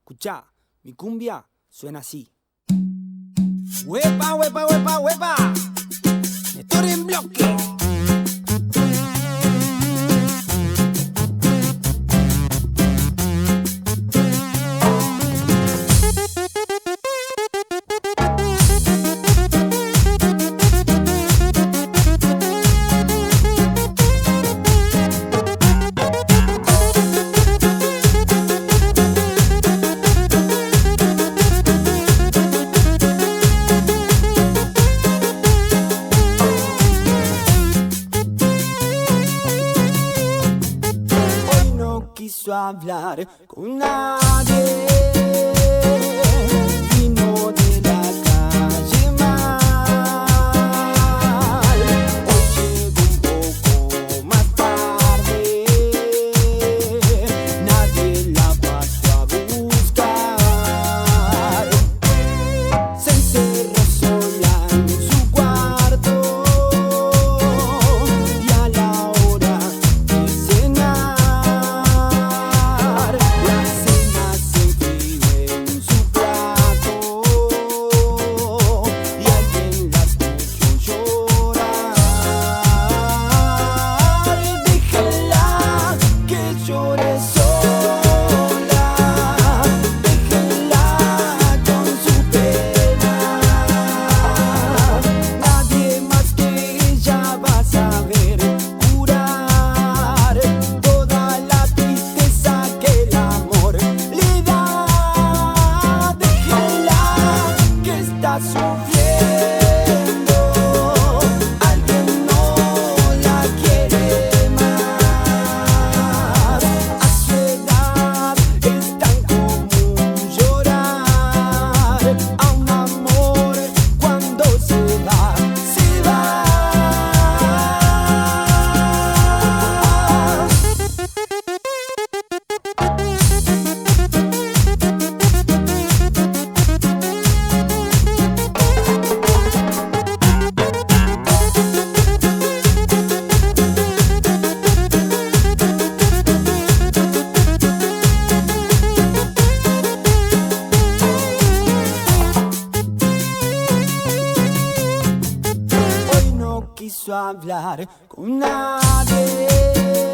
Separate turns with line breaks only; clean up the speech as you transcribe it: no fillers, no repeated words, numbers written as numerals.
Escuchá, mi cumbia suena así. ¡Huepa, huepa, huepa, huepa! Néstor en bloque. Quiso hablar con nadie, vino de la calle mal. Hoy llegó un poco más tarde, nadie la pasó a buscar. Se encerró sola en su cuarto y a la hora de cenar sufriendo, alguien no la quiere más. A su edad es tan común llorar a un amor cuando se va, se va. Quiso hablar con nadie.